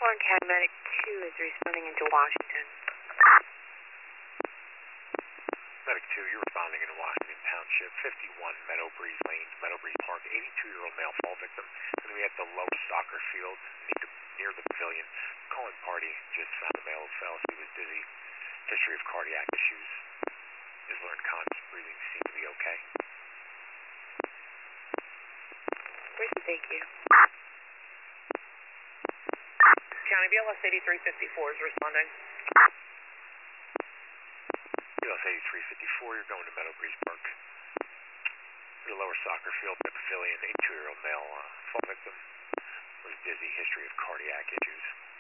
One Medic 2 is responding into Washington. Medic 2, you're responding into Washington Township, 51 Meadow Breeze Lane, Meadow Breeze Park, 82-year-old male fall victim. Going to be at the Lowe Soccer Field near the pavilion. Calling party, just found the male who fell. He was dizzy. History of cardiac issues. His learned conscious breathing seemed to be okay. Thank you. County BLS 8354 is responding. BLS 8354, you're going to Meadow Breeze Park. The Lower Soccer Field, the pavilion, 82-year-old male fall victim was dizzy, history of cardiac issues.